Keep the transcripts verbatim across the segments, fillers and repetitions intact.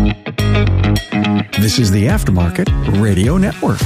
This is the Aftermarket Radio Network.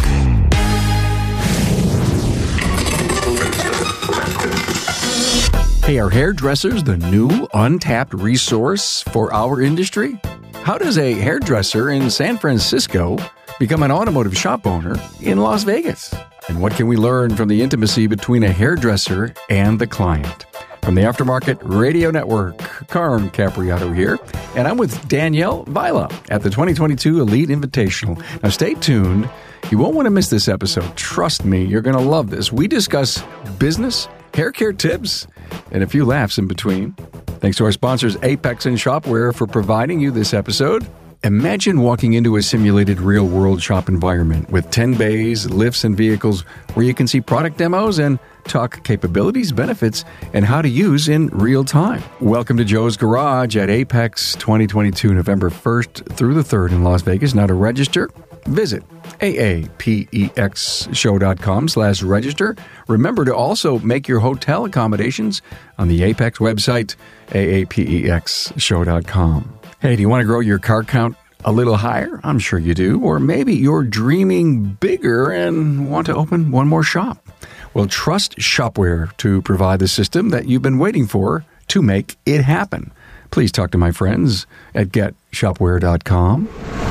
Hey, are hairdressers the new untapped resource for our industry? How does a hairdresser in San Francisco become an automotive shop owner in Las Vegas? And what can we learn from the intimacy between a hairdresser and the client? From the Aftermarket Radio Network, Carm Capriato here, and I'm with Danielle Vila at the twenty twenty-two Elite Invitational. Now stay tuned. You won't want to miss this episode. Trust me, you're going to love this. We discuss business, hair care tips, and a few laughs in between. Thanks to our sponsors, Apex and Shopware, for providing you this episode. Imagine walking into a simulated real-world shop environment with ten bays, lifts, and vehicles where you can see product demos and talk capabilities, benefits, and how to use in real time. Welcome to Joe's Garage at Apex twenty twenty-two, November first through the third in Las Vegas. Now to register, visit aapexshow.com slash register. Remember to also make your hotel accommodations on the Apex website, aapexshow dot com. Hey, do you want to grow your car count a little higher? I'm sure you do. Or maybe you're dreaming bigger and want to open one more shop. Well, trust Shopware to provide the system that you've been waiting for to make it happen. Please talk to my friends at get shopware dot com.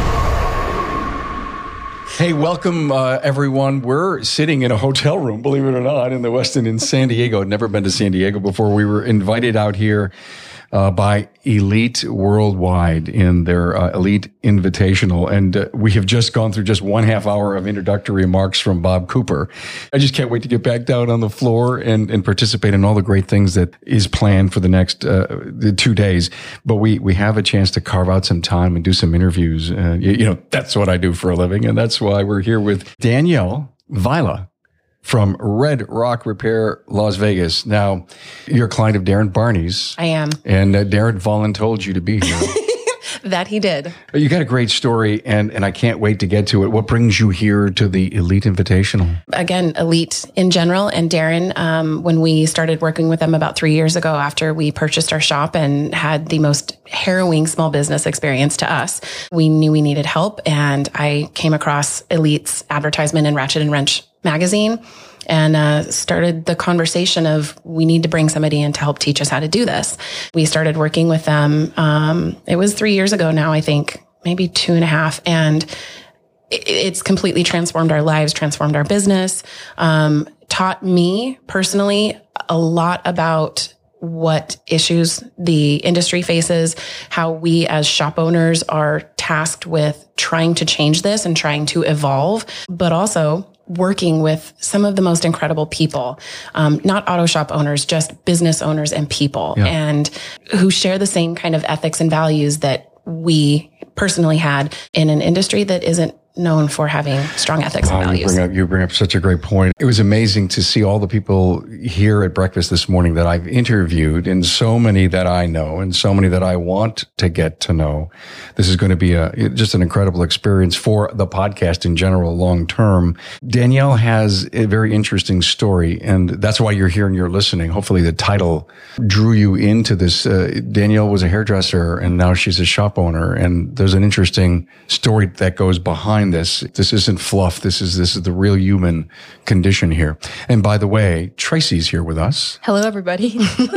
Hey, welcome, uh, everyone. We're sitting in a hotel room, believe it or not, in the Westin in San Diego. I'd never been to San Diego before. We were invited out here Uh, by Elite Worldwide in their uh, Elite Invitational. And uh, we have just gone through just one half hour of introductory remarks from Bob Cooper. I just can't wait to get back down on the floor and, and participate in all the great things that is planned for the next uh, the two days. But we, we have a chance to carve out some time and do some interviews. Uh, you, you know, that's what I do for a living. And that's why we're here with Danielle Vila from Red Rock Repair, Las Vegas. Now, you're a client of Darren Barney's. I am. And uh, Darren voluntold you to be here. That he did. You got a great story, and, and I can't wait to get to it. What brings you here to the Elite Invitational? Again, Elite in general, and Darren, um, when we started working with them about three years ago after we purchased our shop and had the most harrowing small business experience to us, we knew we needed help, and I came across Elite's advertisement in Ratchet and Wrench magazine and uh, started the conversation of we need to bring somebody in to help teach us how to do this. We started working with them. Um, it was three years ago now, I think, maybe two and a half. And it, it's completely transformed our lives, transformed our business, um, taught me personally a lot about what issues the industry faces, how we as shop owners are tasked with trying to change this and trying to evolve, but also working with some of the most incredible people, um, not auto shop owners, just business owners and people, yeah. and who share the same kind of ethics and values that we personally had in an industry that isn't known for having strong ethics and wow, values. You bring, up, you bring up such a great point. It was amazing to see all the people here at breakfast this morning that I've interviewed, and so many that I know and so many that I want to get to know. This is going to be a just an incredible experience for the podcast in general, long term. Danielle has a very interesting story, and that's why you're here and you're listening. Hopefully the title drew you into this. Uh, Danielle was a hairdresser, and now she's a shop owner, and there's an interesting story that goes behind this. This isn't fluff. This is this is the real human condition here. And by the way, Tracy's here with us. Hello, everybody.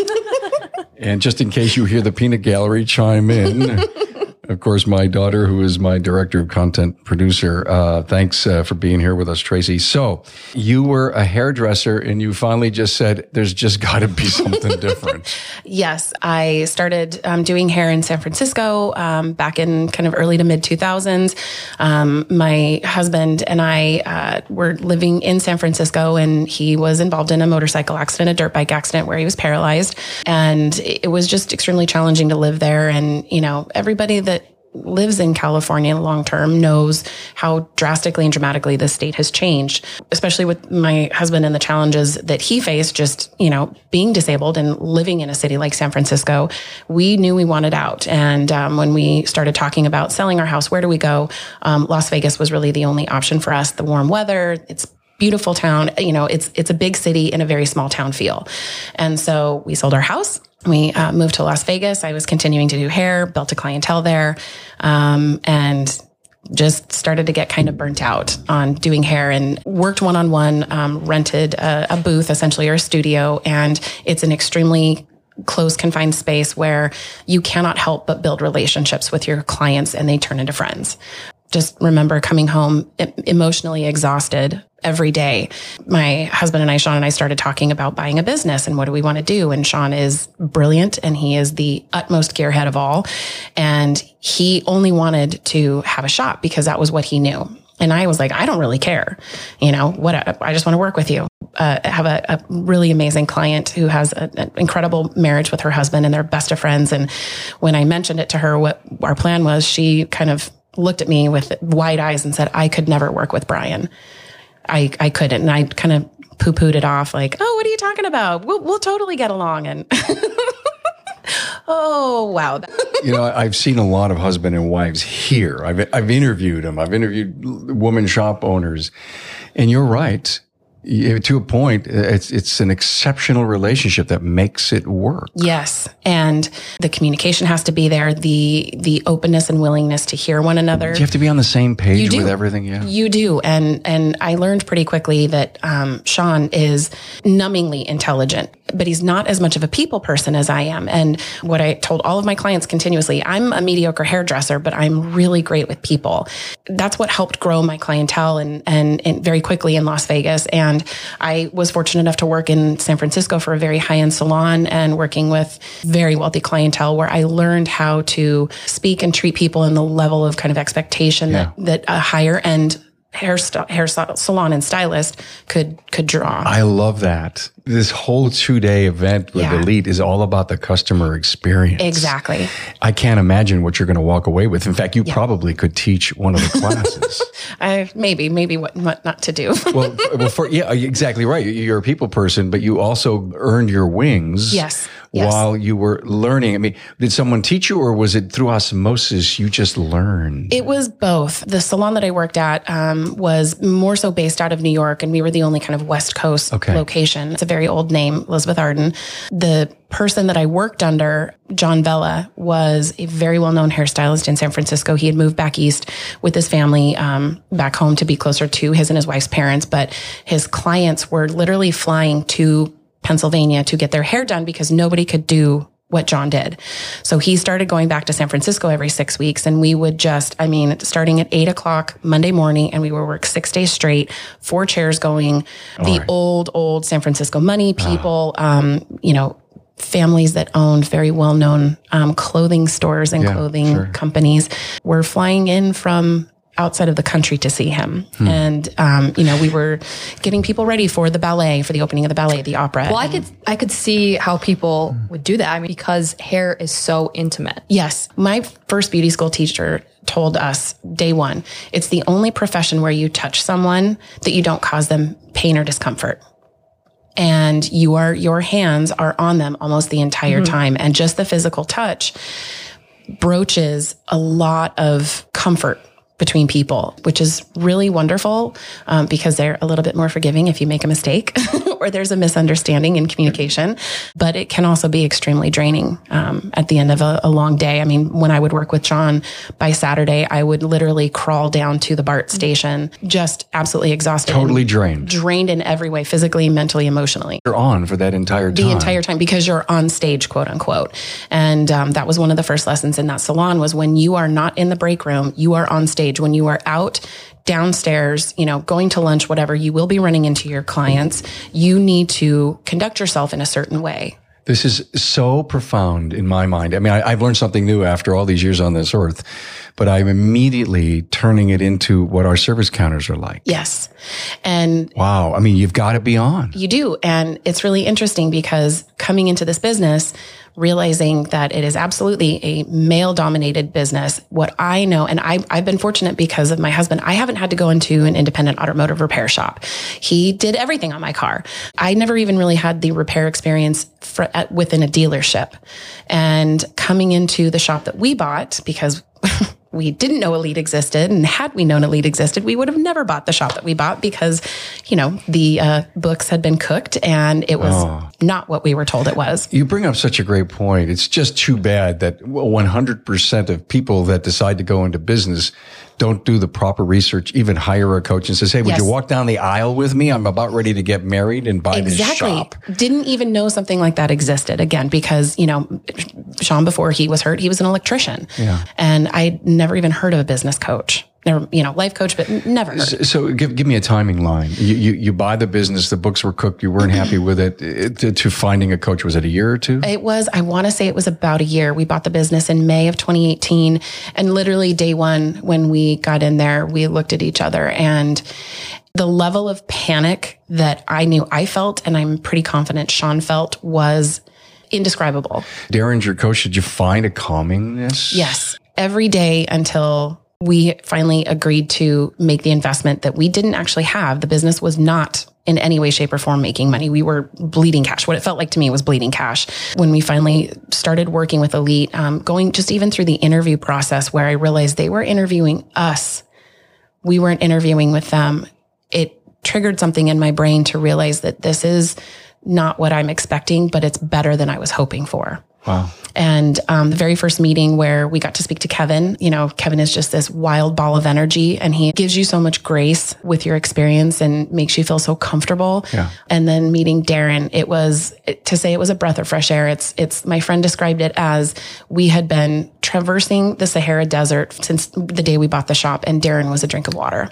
And just in case you hear the peanut gallery chime in, of course, my daughter, who is my director of content producer. Uh, thanks uh, for being here with us, Tracy. So you were a hairdresser and you finally just said, there's just got to be something different. Yes. I started um, doing hair in San Francisco um, back in kind of early to mid two thousands. Um, my husband and I uh, were living in San Francisco, and he was involved in a motorcycle accident, a dirt bike accident where he was paralyzed. And it was just extremely challenging to live there. And, you know, everybody that lives in California long term knows how drastically and dramatically the state has changed, especially with my husband and the challenges that he faced just, you know, being disabled and living in a city like San Francisco. We knew we wanted out. And um, when we started talking about selling our house, where do we go? Um, Las Vegas was really the only option for us. The warm weather, it's beautiful town. You know, it's, it's a big city in a very small town feel. And so we sold our house. We uh, moved to Las Vegas. I was continuing to do hair, built a clientele there, um, and just started to get kind of burnt out on doing hair, and worked one-on-one, um, rented a, a booth, essentially, or a studio. And it's an extremely close, confined space where you cannot help but build relationships with your clients, and they turn into friends. Just remember coming home emotionally exhausted every day. My husband and I, Sean and I, started talking about buying a business and what do we want to do. And Sean is brilliant, and he is the utmost gearhead of all. And he only wanted to have a shop because that was what he knew. And I was like, I don't really care. You know, what, I just want to work with you. Uh, I have a, a really amazing client who has a, an incredible marriage with her husband, and they're best of friends. And when I mentioned it to her, what our plan was, she kind of looked at me with wide eyes and said, I could never work with Brian. I, I couldn't. And I kind of poo-pooed it off like, oh, what are you talking about? We'll, we'll totally get along. And oh, wow. You know, I've seen a lot of husband and wives here. I've, I've interviewed them. I've interviewed women shop owners, and you're right. To a point, it's it's an exceptional relationship that makes it work. Yes, and the communication has to be there. The the openness and willingness to hear one another. Do you have to be on the same page with everything? Yeah, you do. And and I learned pretty quickly that um, Sean is numbingly intelligent, but he's not as much of a people person as I am. And what I told all of my clients continuously, I'm a mediocre hairdresser, but I'm really great with people. That's what helped grow my clientele and and, and very quickly in Las Vegas. And And I was fortunate enough to work in San Francisco for a very high-end salon and working with very wealthy clientele, where I learned how to speak and treat people in the level of kind of expectation yeah. that, that a higher-end hair, st- hair salon and stylist could could draw. I love that. This whole two-day event with yeah. Elite is all about the customer experience. Exactly. I can't imagine what you're going to walk away with. In fact, you yeah. probably could teach one of the classes. I, maybe, maybe what, what not to do. well, well, for, yeah, exactly right. You're a people person, but you also earned your wings. Yes. Yes. While you were learning. I mean, did someone teach you, or was it through osmosis you just learned? It was both. The salon that I worked at um, was more so based out of New York, and we were the only kind of West Coast okay. location. It's a very old name, Elizabeth Arden. The person that I worked under, John Vella, was a very well-known hairstylist in San Francisco. He had moved back east with his family um, back home to be closer to his and his wife's parents, but his clients were literally flying to Pennsylvania to get their hair done because nobody could do what John did. So he started going back to San Francisco every six weeks, and we would just, I mean, starting at eight o'clock Monday morning, and we would work six days straight, four chairs going, All the right. old, old San Francisco money people, ah. um, you know, families that owned very well-known um, clothing stores and yeah, clothing sure. companies were flying in from outside of the country to see him. Hmm. And, um, you know, we were getting people ready for the ballet, for the opening of the ballet, the opera. Well, I could, I could see how people would do that. I mean, because hair is so intimate. Yes. My first beauty school teacher told us day one, it's the only profession where you touch someone that you don't cause them pain or discomfort. And you are, your hands are on them almost the entire mm-hmm. time. And just the physical touch broaches a lot of comfort between people, which is really wonderful um, because they're a little bit more forgiving if you make a mistake or there's a misunderstanding in communication. But it can also be extremely draining um, at the end of a, a long day. I mean, when I would work with John, by Saturday, I would literally crawl down to the BART station, just absolutely exhausted. Totally drained. Drained in every way, physically, mentally, emotionally. You're on for that entire time. The entire time, because you're on stage, quote unquote. And um, that was one of the first lessons in that salon, was when you are not in the break room, you are on stage. When you are out downstairs, you know, going to lunch, whatever, you will be running into your clients. You need to conduct yourself in a certain way. This is so profound in my mind. I mean, I, I've learned something new after all these years on this earth, but I'm immediately turning it into what our service counters are like. Yes. And wow. I mean, you've got to be on. You do. And it's really interesting because coming into this business, realizing that it is absolutely a male-dominated business. What I know, and I, I've been fortunate because of my husband, I haven't had to go into an independent automotive repair shop. He did everything on my car. I never even really had the repair experience for, at, within a dealership. And coming into the shop that we bought, because we didn't know Elite existed. And had we known Elite existed, we would have never bought the shop that we bought because, you know, the uh, books had been cooked and it was oh. not what we were told it was. You bring up such a great point. It's just too bad that one hundred percent of people that decide to go into business don't do the proper research, even hire a coach and says, hey, would yes. you walk down the aisle with me? I'm about ready to get married and buy exactly. this shop. Didn't even know something like that existed. Again, because, you know, Sean, before he was hurt, he was an electrician. Yeah. And I'd never even heard of a business coach. Never, you know, life coach, but never heard. So, so give give me a timing line. You, you you buy the business, the books were cooked, you weren't happy with it, it to, to finding a coach. Was it a year or two? It was, I want to say it was about a year. We bought the business in May of twenty eighteen. And literally day one, when we got in there, we looked at each other and the level of panic that I knew I felt, and I'm pretty confident Sean felt, was indescribable. Darren's your coach. Did you find a calmingness? Yes. Every day until we finally agreed to make the investment that we didn't actually have. The business was not in any way, shape, or form making money. We were bleeding cash. What it felt like to me was bleeding cash. When we finally started working with Elite, um, going just even through the interview process where I realized they were interviewing us, we weren't interviewing with them. It triggered something in my brain to realize that this is not what I'm expecting, but it's better than I was hoping for. Wow. And um, the very first meeting where we got to speak to Kevin, you know, Kevin is just this wild ball of energy and he gives you so much grace with your experience and makes you feel so comfortable. Yeah. And then meeting Darren, it was, to say it was a breath of fresh air. It's, it's, my friend described it as we had been traversing the Sahara Desert since the day we bought the shop and Darren was a drink of water.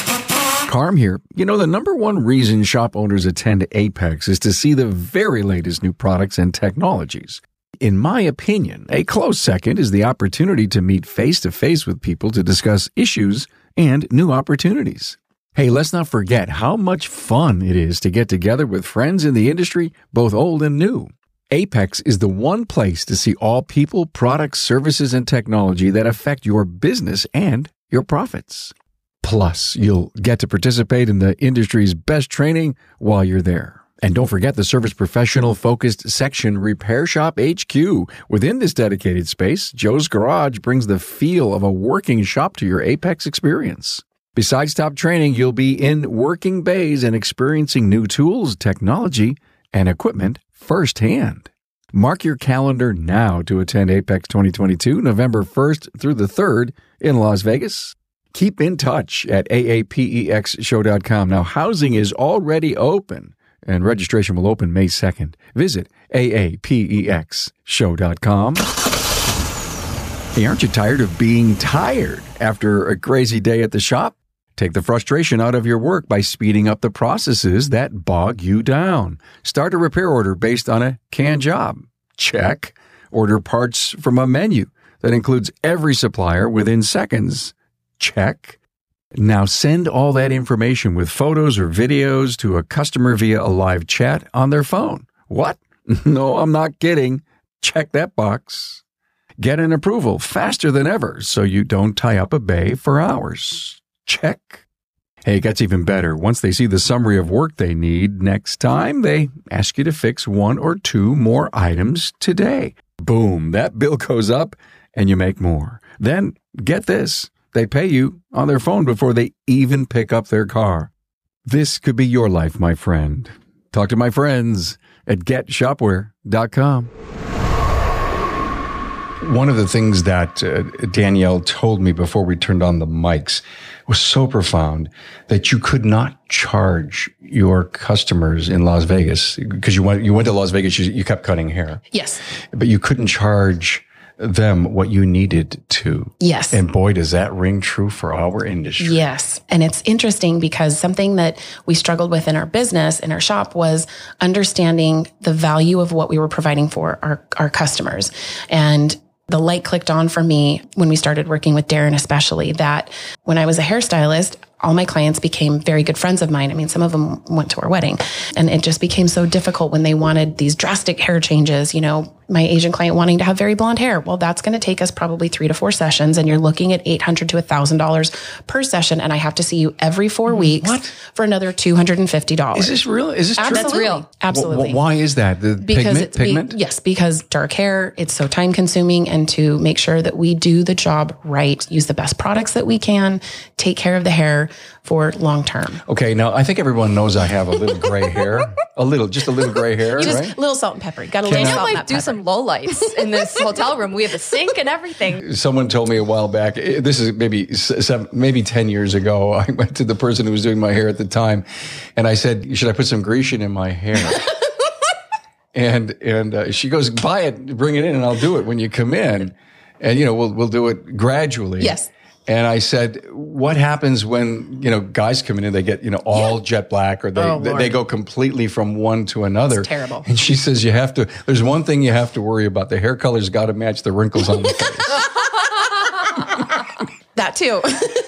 Carm here. You know, the number one reason shop owners attend Apex is to see the very latest new products and technologies. In my opinion, a close second is the opportunity to meet face-to-face with people to discuss issues and new opportunities. Hey, let's not forget how much fun it is to get together with friends in the industry, both old and new. Apex is the one place to see all people, products, services, and technology that affect your business and your profits. Plus, you'll get to participate in the industry's best training while you're there. And don't forget the service professional-focused section, Repair Shop H Q. Within this dedicated space, Joe's Garage brings the feel of a working shop to your Apex experience. Besides top training, you'll be in working bays and experiencing new tools, technology, and equipment firsthand. Mark your calendar now to attend Apex twenty twenty-two, November first through the third in Las Vegas. Keep in touch at A A P E X show dot com. Now, housing is already open, and registration will open May second. Visit A A P E X show dot com. Hey, aren't you tired of being tired after a crazy day at the shop? Take the frustration out of your work by speeding up the processes that bog you down. Start a repair order based on a canned job. Check. Order parts from a menu that includes every supplier within seconds. Check. Now send all that information with photos or videos to a customer via a live chat on their phone. What? No, I'm not kidding. Check that box. Get an approval faster than ever so you don't tie up a bay for hours. Check. Hey, it gets even better. Once they see the summary of work they need next time, they ask you to fix one or two more items today. Boom, that bill goes up and you make more. Then, get this, they pay you on their phone before they even pick up their car. This could be your life, my friend. Talk to my friends at get shopware dot com. One of the things that uh, Danielle told me before we turned on the mics was so profound that you could not charge your customers in Las Vegas because you went, you went to Las Vegas, you, you kept cutting hair. Yes. But you couldn't charge them what you needed to. Yes. And boy, does that ring true for our industry. Yes. And it's interesting because something that we struggled with in our business, in our shop, was understanding the value of what we were providing for our, our customers. And the light clicked on for me when we started working with Darren, especially that when I was a hairstylist, all my clients became very good friends of mine. I mean, some of them went to our wedding, and it just became so difficult when they wanted these drastic hair changes. You know, my Asian client wanting to have very blonde hair. Well, that's going to take us probably three to four sessions, and you're looking at eight hundred to one thousand dollars per session, and I have to see you every four weeks What? for another two hundred fifty dollars. Is this real? Is this true? Absolutely. real. Absolutely. W- why is that? The Because pigment? it's be- pigment? yes, because dark hair, it's so time consuming, and to make sure that we do the job right, use the best products that we can, take care of the hair for long term. Okay, now I think everyone knows I have a little gray hair. A little, just a little gray hair, Just right? a little salt and pepper. Got a Can little I- And salt and like do pepper. some low lights in this hotel room. We have a sink and everything. Someone told me a while back, eh, this is maybe seven, maybe ten years ago, I went to the person who was doing my hair at the time, and I said, should I put some Grecian in my hair? and and uh, she goes, buy it, bring it in, and I'll do it when you come in. And, you know, we'll we'll do it gradually. Yes. And I said, what happens when, you know, guys come in and they get, you know, all jet black, or they, Oh, they, Lord. they go completely from one to another. It's terrible. And she says, you have to, there's one thing you have to worry about. The hair color's got to match the wrinkles on the face. That too.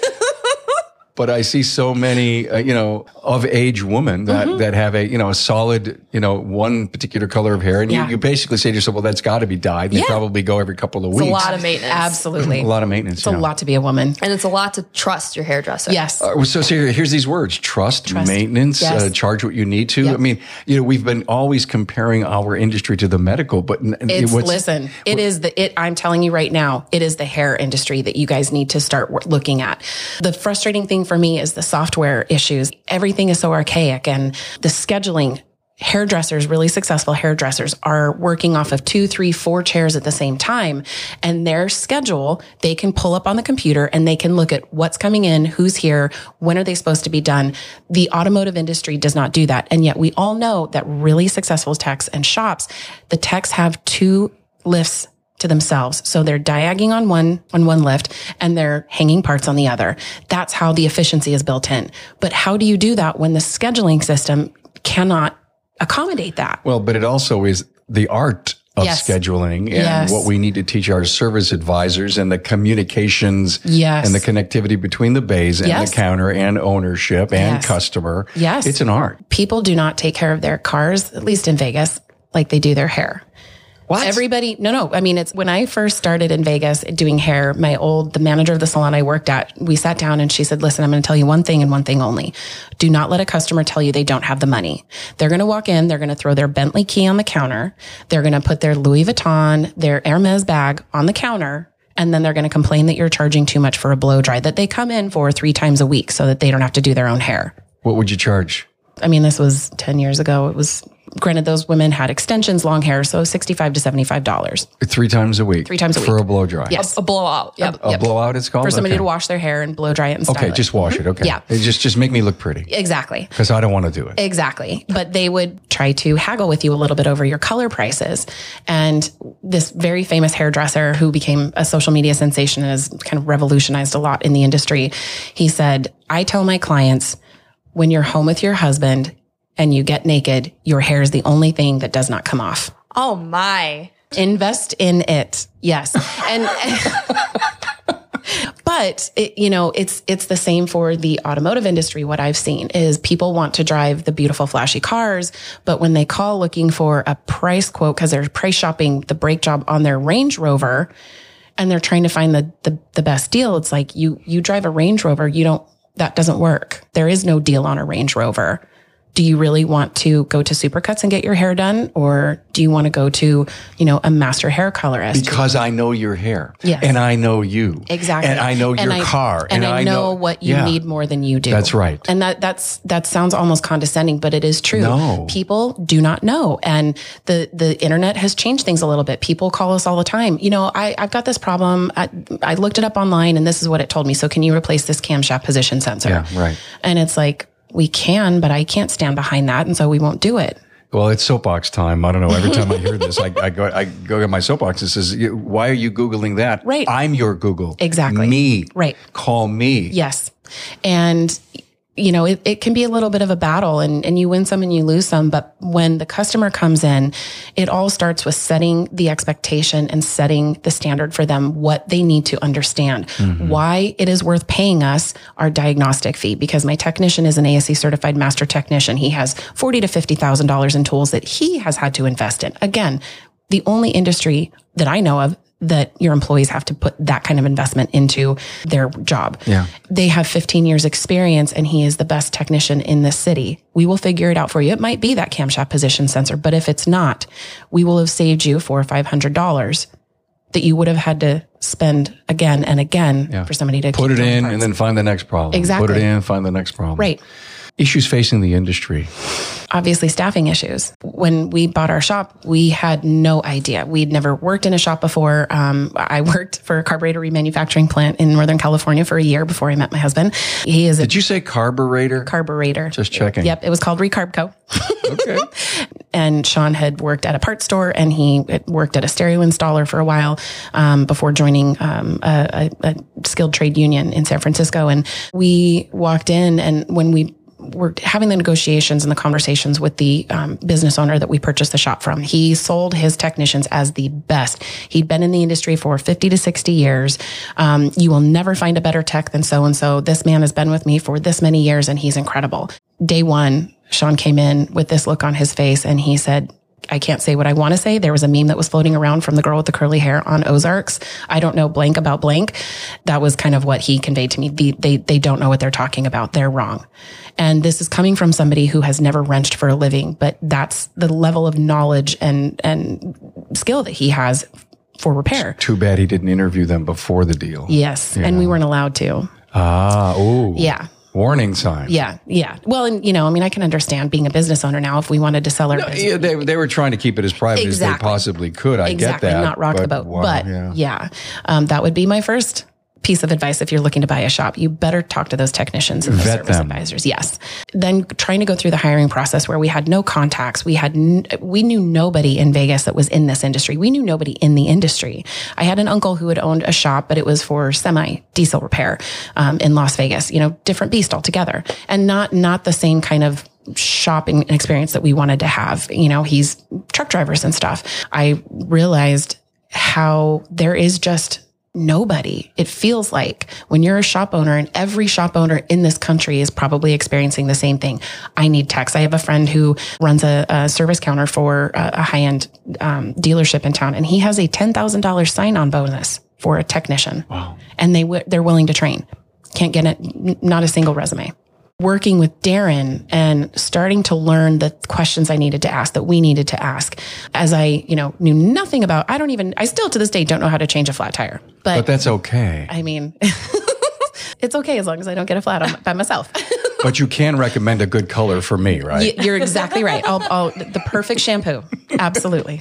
But I see so many, uh, you know, of age women that, Mm-hmm. that have a, you know, a solid, you know, one particular color of hair. And Yeah. you, you basically say to yourself, well, that's got to be dyed. They Yeah. probably go every couple of It's weeks. a lot of maintenance. Absolutely. A lot of maintenance. It's a lot to be a woman. And it's a lot to trust your hairdresser. Yes. Uh, so, so here- here's these words: trust, Trust. maintenance, Yes. uh, charge what you need to. Yep. I mean, you know, we've been always comparing our industry to the medical, but n- It's what's, listen, it is the it I'm telling you right now, it is the hair industry that you guys need to start w- looking at. The frustrating thing for me is the software issues. Everything is so archaic, and the scheduling. Hairdressers, really successful hairdressers, are working off of two, three, four chairs at the same time, and their schedule, they can pull up on the computer and they can look at what's coming in, who's here, when are they supposed to be done. The automotive industry does not do that. And yet we all know that really successful techs and shops, the techs have two lifts to themselves. So they're diagging on one, on one lift, and they're hanging parts on the other. That's how the efficiency is built in. But how do you do that when the scheduling system cannot accommodate that? Well, but it also is the art of Yes. scheduling and Yes. what we need to teach our service advisors, and the communications Yes. and the connectivity between the bays and Yes. the counter and ownership and Yes. customer. Yes. It's an art. People do not take care of their cars, at least in Vegas, like they do their hair. What? Everybody, no, no. I mean, it's when I first started in Vegas doing hair, my old, the manager of the salon I worked at, we sat down and she said, listen, I'm going to tell you one thing and one thing only. Do not let a customer tell you they don't have the money. They're going to walk in, they're going to throw their Bentley key on the counter. They're going to put their Louis Vuitton, their Hermes bag on the counter. And then they're going to complain that you're charging too much for a blow dry that they come in for three times a week so that they don't have to do their own hair. What would you charge? I mean, this was ten years ago. It was, granted, those women had extensions, long hair, so sixty-five to seventy-five dollars. Three times a week. Three times a For week. a blow dry. Yes. A blowout. Yep. A Yep. blowout, it's called? For somebody Okay. to wash their hair and blow dry it and style Okay, it. just wash it. Okay. Yeah. It just, just make me look pretty. Exactly. Because I don't want to do it. Exactly. But they would try to haggle with you a little bit over your color prices. And this very famous hairdresser who became a social media sensation and has kind of revolutionized a lot in the industry, he said, I tell my clients, when you're home with your husband and you get naked, your hair is the only thing that does not come off. Oh my. Invest in it. Yes. And, but it, you know, it's, it's the same for the automotive industry. What I've seen is people want to drive the beautiful flashy cars, but when they call looking for a price quote, cause they're price shopping the brake job on their Range Rover and they're trying to find the, the, the best deal. It's like you, you drive a Range Rover. You don't, that doesn't work. There is no deal on a Range Rover. Do you really want to go to Supercuts and get your hair done? Or do you want to go to, you know, a master hair colorist? Because I know your hair. Yes. And I know you. Exactly. And I know And your I- car. And, I, know, what you yeah. need more than you do. That's right. And that, that's, that sounds almost condescending, but it is true. No. People do not know. And the, the internet has changed things a little bit. People call us all the time. You know, I, I've got this problem. I, I looked it up online and this is what it told me. So can you replace this camshaft position sensor? Yeah, right. And it's like, we can, but I can't stand behind that. And so we won't do it. Well, it's soapbox time. I don't know. Every time I hear this, I, I go, I go get my soapbox and says, "You- why are you Googling that? Right. I'm your Google. Exactly. Me. Right. Call me. Yes. And, you know, it, it can be a little bit of a battle and, and you win some and you lose some. But when the customer comes in, it all starts with setting the expectation and setting the standard for them, what they need to understand, mm-hmm. why it is worth paying us our diagnostic fee. Because my technician is an A S C certified master technician. He has forty to fifty thousand dollars in tools that he has had to invest in. Again, the only industry that I know of that your employees have to put that kind of investment into their job. Yeah. They have fifteen years experience and he is the best technician in this city. We will figure it out for you. It might be that camshaft position sensor, but if it's not, we will have saved you four or five hundred dollars that you would have had to spend again and again yeah. for somebody to put it in parts. And then find the next problem. Exactly. Put it in, find the next problem. Right. Issues facing the industry. Obviously, staffing issues. When we bought our shop, we had no idea. We'd never worked in a shop before. Um, I worked for a carburetor remanufacturing plant in Northern California for a year before I met my husband. He is a Did you say carburetor? Carburetor. Just checking. Yep. It was called Recarbco. Okay. And Sean had worked at a parts store and he worked at a stereo installer for a while um, before joining um, a, a, a skilled trade union in San Francisco. And we walked in, and when we we're having the negotiations and the conversations with the um, business owner that we purchased the shop from. He sold his technicians as the best. He'd been in the industry for fifty to sixty years. Um, you will never find a better tech than so-and-so. This man has been with me for this many years and he's incredible. Day one, Sean came in with this look on his face and he said, I can't say what I want to say. There was a meme that was floating around from the girl with the curly hair on Ozarks. I don't know blank about blank. That was kind of what he conveyed to me. The, they, they don't know what they're talking about. They're wrong. And this is coming from somebody who has never wrenched for a living, but that's the level of knowledge and, and skill that he has for repair. Too bad he didn't interview them before the deal. Yes. Yeah. And we weren't allowed to. Ah, oh. Yeah. Warning sign. Yeah, yeah. Well, and you know, I mean, I can understand being a business owner now. If we wanted to sell our no, business, yeah, they they were trying to keep it as private exactly. as they possibly could. I exactly, get that. Not rock but, the boat. wow, but yeah, yeah um, that would be my first piece of advice if you're looking to buy a shop. You better talk to those technicians and the Vet service them. advisors. Yes. Then trying to go through the hiring process where we had no contacts. We had, n- we knew nobody in Vegas that was in this industry. We knew nobody in the industry. I had an uncle who had owned a shop, but it was for semi diesel repair, um, in Las Vegas, you know, different beast altogether and not, not the same kind of shopping experience that we wanted to have. You know, he's truck drivers and stuff. I realized how there is just nobody. It feels like when you're a shop owner, and every shop owner in this country is probably experiencing the same thing. I need techs. I have a friend who runs a, a service counter for a, a high-end um, dealership in town, and he has a ten thousand dollars sign-on bonus for a technician. Wow. And they w- they're willing to train. Can't get it, n- not a single resume. Working with Darren and starting to learn the questions I needed to ask, that we needed to ask, as I, you know, knew nothing about, I don't even, I still to this day don't know how to change a flat tire. But, But that's okay. I mean, it's okay as long as I don't get a flat on, by myself. But you can recommend a good color for me, right? Y- You're exactly right. I'll, I'll, the perfect shampoo. Absolutely.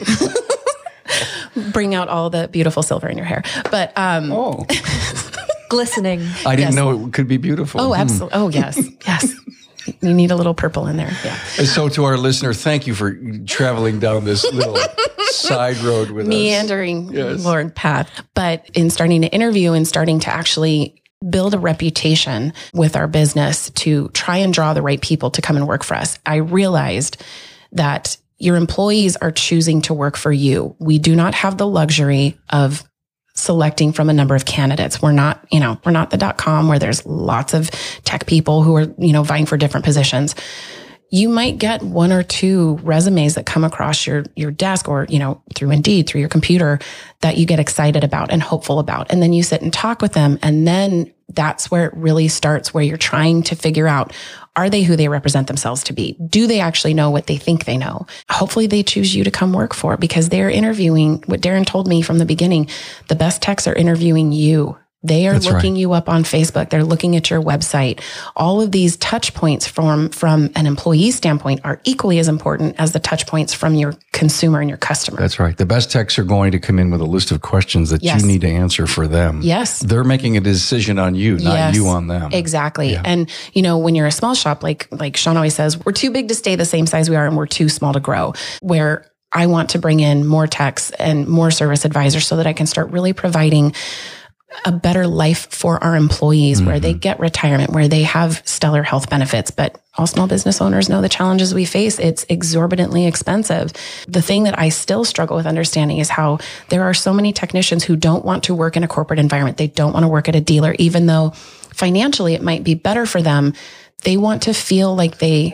Bring out all the beautiful silver in your hair. But, um, Oh. Glistening. I didn't Yes. know it could be beautiful. oh, Hmm. absolutely. Oh, yes. Yes. You need a little purple in there. Yeah. And so to our listener, thank you for traveling down this little side road with Meandering, us. Yes. Lord path. But in starting to interview and starting to actually build a reputation with our business to try and draw the right people to come and work for us, I realized that your employees are choosing to work for you. We do not have the luxury of selecting from a number of candidates. We're not, you know, we're not the dot com where there's lots of tech people who are, you know, vying for different positions. You might get one or two resumes that come across your, your desk or, you know, through Indeed, through your computer that you get excited about and hopeful about. And then you sit and talk with them. And then that's where it really starts, where you're trying to figure out, are they who they represent themselves to be? Do they actually know what they think they know? Hopefully they choose you to come work for, because they're interviewing, what Darren told me from the beginning, the best techs are interviewing you. They are That's looking right. you up on Facebook. They're looking at your website. All of these touch points from, from an employee standpoint are equally as important as the touch points from your consumer and your customer. That's right. The best techs are going to come in with a list of questions that Yes. you need to answer for them. Yes. They're making a decision on you, not Yes, you on them. Exactly. Yeah. And, you know, when you're a small shop, like, like Sean always says, we're too big to stay the same size we are and we're too small to grow. Where I want to bring in more techs and more service advisors so that I can start really providing a better life for our employees, mm-hmm. where they get retirement, where they have stellar health benefits. But all small business owners know the challenges we face. It's exorbitantly expensive. The thing that I still struggle with understanding is how there are so many technicians who don't want to work in a corporate environment. They don't want to work at a dealer, even though financially it might be better for them. They want to feel like they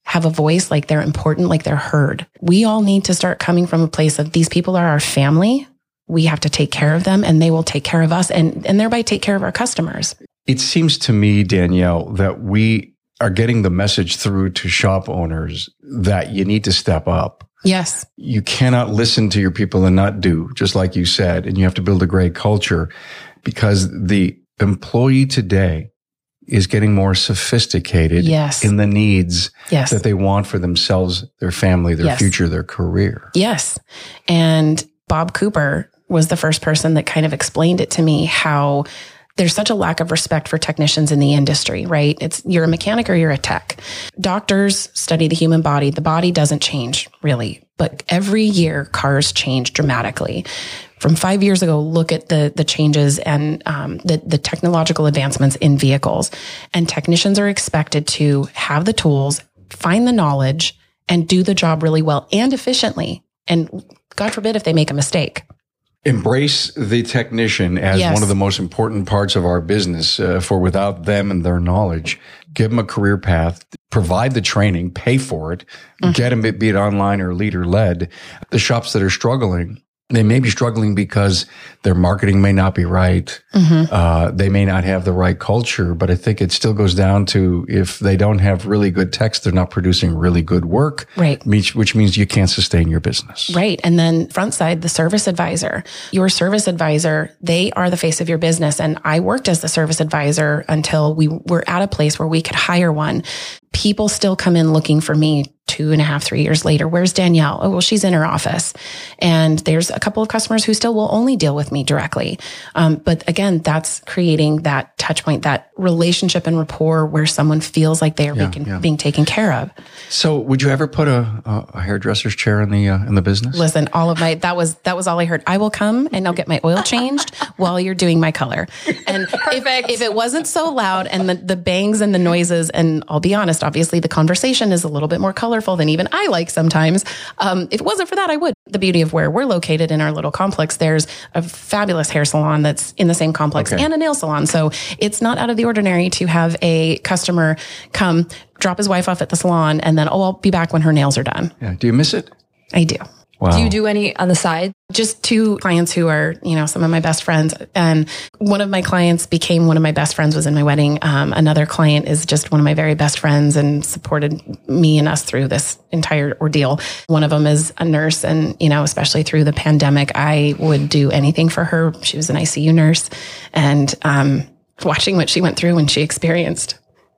have a voice, like they're important, like they're heard. We all need to start coming from a place of these people are our family. We have to take care of them and they will take care of us and, and thereby take care of our customers. It seems to me, Danielle, that we are getting the message through to shop owners that you need to step up. Yes. You cannot listen to your people and not do, just like you said, and you have to build a great culture because the employee today is getting more sophisticated yes. in the needs yes. that they want for themselves, their family, their yes. future, their career. Yes. And Bob Cooper was the first person that kind of explained it to me how there's such a lack of respect for technicians in the industry, right? It's you're a mechanic or you're a tech. Doctors study the human body. The body doesn't change really, but every year cars change dramatically. From five years ago, look at the the changes and um, the the technological advancements in vehicles. And technicians are expected to have the tools, find the knowledge, and do the job really well and efficiently. And God forbid if they make a mistake. Embrace the technician as yes. one of the most important parts of our business, uh, for without them and their knowledge, give them a career path, provide the training, pay for it, mm-hmm. get them, be it online or leader led. The shops that are struggling, they may be struggling because their marketing may not be right. Mm-hmm. Uh, they may not have the right culture, but I think it still goes down to if they don't have really good techs, they're not producing really good work, right? Which, which means you can't sustain your business. Right. And then front side, the service advisor, your service advisor, they are the face of your business. And I worked as the service advisor until we were at a place where we could hire one. People still come in looking for me two and a half, three years later. Where's Danielle? Oh, well, she's in her office. And there's a couple of customers who still will only deal with me directly. Um, but again, that's creating that touch point, that relationship and rapport where someone feels like they are yeah, being, yeah. being taken care of. So would you ever put a, a hairdresser's chair in the, uh, in the business? Listen, all of my, that was, that was all I heard. I will come and I'll get my oil changed while you're doing my color. And if, if it wasn't so loud and the, the bangs and the noises, and I'll be honest, obviously the conversation is a little bit more colorful than even I like sometimes. Um, if it wasn't for that, I would. The beauty of where we're located in our little complex, there's a fabulous hair salon that's in the same complex okay. and a nail salon. So it's not out of the ordinary to have a customer come drop his wife off at the salon and then, oh, I'll be back when her nails are done. Yeah. Do you miss it? I do. Wow. Do you do any on the side? Just two clients who are, you know, some of my best friends. And one of my clients became one of my best friends, was in my wedding. Um, another client is just one of my very best friends and supported me and us through this entire ordeal. One of them is a nurse. And, you know, especially through the pandemic, I would do anything for her. She was an I C U nurse. And um, watching what she went through and she experienced,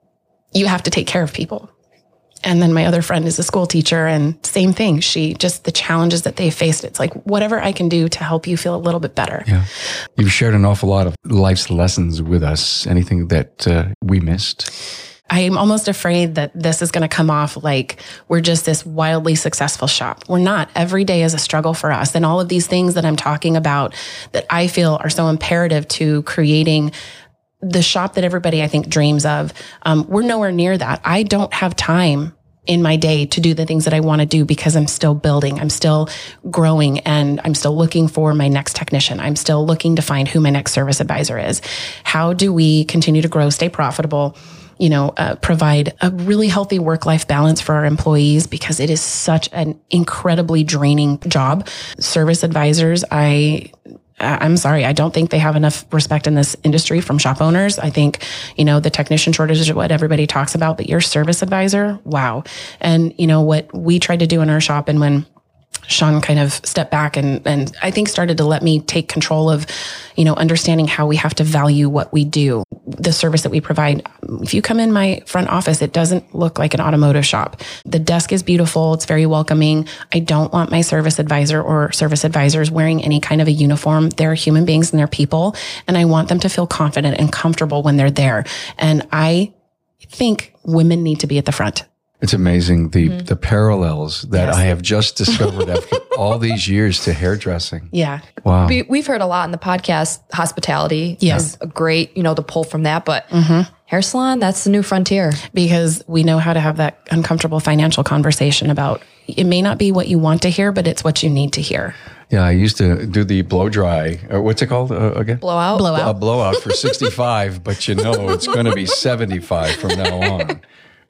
you have to take care of people. And then my other friend is a school teacher and same thing. She just, the challenges that they faced, it's like, whatever I can do to help you feel a little bit better. Yeah. You've shared an awful lot of life's lessons with us. Anything that uh, we missed? I'm almost afraid that this is going to come off like we're just this wildly successful shop. We're not. Every day is a struggle for us. And all of these things that I'm talking about that I feel are so imperative to creating the shop that everybody, I think, dreams of. Um, we're nowhere near that. I don't have time in my day to do the things that I want to do because I'm still building, I'm still growing, and I'm still looking for my next technician. I'm still looking to find who my next service advisor is. How do we continue to grow, stay profitable, you know, uh, provide a really healthy work-life balance for our employees, because it is such an incredibly draining job. Service advisors, I... I'm sorry. I don't think they have enough respect in this industry from shop owners. I think, you know, the technician shortage is what everybody talks about, but your service advisor, wow. And, you know, what we tried to do in our shop, and when Sean kind of stepped back and, and I think started to let me take control of, you know, understanding how we have to value what we do, the service that we provide. If you come in my front office, it doesn't look like an automotive shop. The desk is beautiful. It's very welcoming. I don't want my service advisor or service advisors wearing any kind of a uniform. They're human beings and they're people. And I want them to feel confident and comfortable when they're there. And I think women need to be at the front. It's amazing the, mm-hmm. the parallels that yes. I have just discovered after all these years to hairdressing. Yeah. Wow. We, we've heard a lot in the podcast, hospitality yes. is a great, you know, the pull from that, but mm-hmm. hair salon, that's the new frontier. Because we know how to have that uncomfortable financial conversation about, it may not be what you want to hear, but it's what you need to hear. Yeah, I used to do the blow dry. Or what's it called uh, again? Blowout. Blowout. A blowout for sixty-five, but you know it's going to be seventy-five from now on.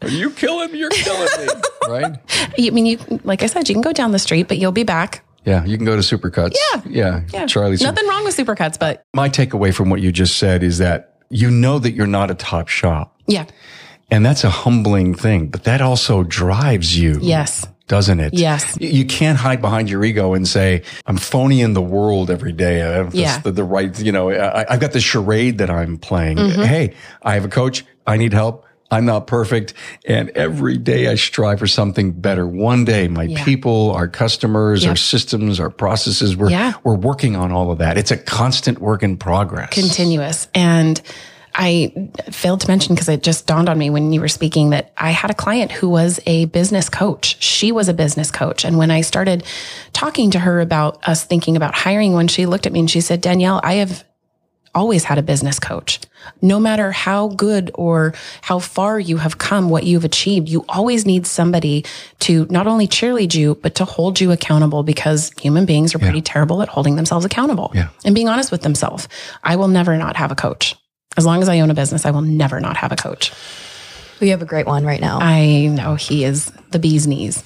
Are you killing me? You're killing me. Right? I mean, you, like I said, you can go down the street, but you'll be back. Yeah, you can go to Supercuts. Yeah. Yeah. Yeah. Charlie's. Nothing wrong with Supercuts, but. My takeaway from what you just said is that you know that you're not a top shop. Yeah. And that's a humbling thing, but that also drives you. Yes. Doesn't it? Yes. You can't hide behind your ego and say, I'm phony in the world every day. I have this, Yeah. the, the right, you know, I, I've got this charade that I'm playing. Mm-hmm. Hey, I have a coach. I need help. I'm not perfect. And every day I strive for something better. One day, my Yeah. people, our customers, Yep. our systems, our processes, we're, Yeah. we're working on all of that. It's a constant work in progress. Continuous. And I failed to mention, because it just dawned on me when you were speaking, that I had a client who was a business coach. She was a business coach. And when I started talking to her about us thinking about hiring one, she looked at me and she said, Danielle, I have always had a business coach. No matter how good or how far you have come, what you've achieved, you always need somebody to not only cheerlead you, but to hold you accountable, because human beings are pretty Yeah. terrible at holding themselves accountable Yeah. and being honest with themselves. I will never not have a coach. As long as I own a business, I will never not have a coach. We have a great one right now. I know he is the bee's knees.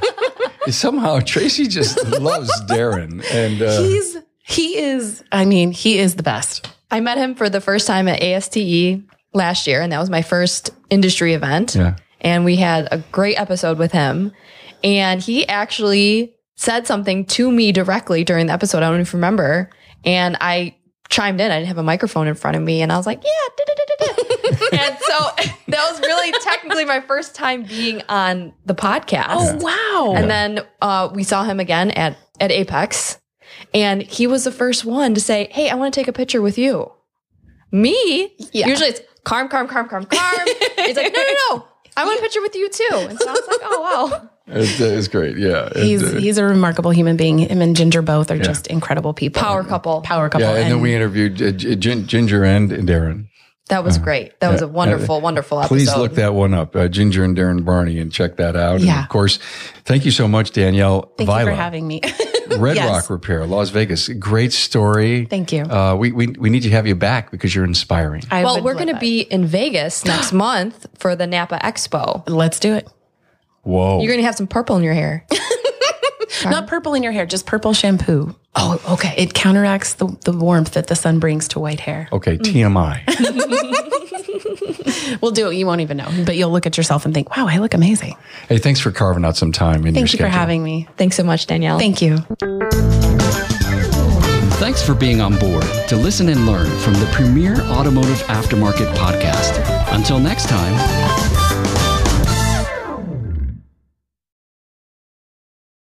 Somehow Tracy just loves Darren. And uh, He's, he is, I mean, he is the best. I met him for the first time at A S T E last year, and that was my first industry event. Yeah. And we had a great episode with him. And he actually said something to me directly during the episode. I don't even remember. And I chimed in. I didn't have a microphone in front of me. And I was like, yeah. Da, da, da, da. And so that was really technically my first time being on the podcast. Oh, wow. And then uh, we saw him again at, at Apex. And he was the first one to say, hey, I want to take a picture with you. Me? Yeah. Usually it's Carm, Carm, Carm, Carm, Carm. He's like, no, no, no. I want a picture with you too. And so I was like, oh, wow. It, it's great. Yeah. He's It, uh, he's a remarkable human being. Him and Ginger both are just incredible people. Power couple. Power couple. yeah. And, then we interviewed uh, G- Gin- Ginger and Darren. That was great. That was a wonderful, Uh, wonderful episode. Please look that one up, uh, Ginger and Darren Barney, and check that out. And Yeah. of course, thank you so much, Danielle Thank Vila. you for having me. Red Yes. Rock Repair, Las Vegas. Great story. Thank you. Uh, we, we, we need to have you back because you're inspiring. I Well, would we're love going to that. be in Vegas next month for the Napa Expo. Let's do it. Whoa. You're going to have some purple in your hair. Not purple in your hair, just purple shampoo. Oh, okay. It counteracts the, the warmth that the sun brings to white hair. okay, T M I. We'll do it. You won't even know, but you'll look at yourself and think, wow, I look amazing. Hey, thanks for carving out some time in your Thank you schedule. for having me. Thanks so much, Danielle. Thank you. Thanks for being on board to listen and learn from the premier automotive aftermarket podcast. Until next time,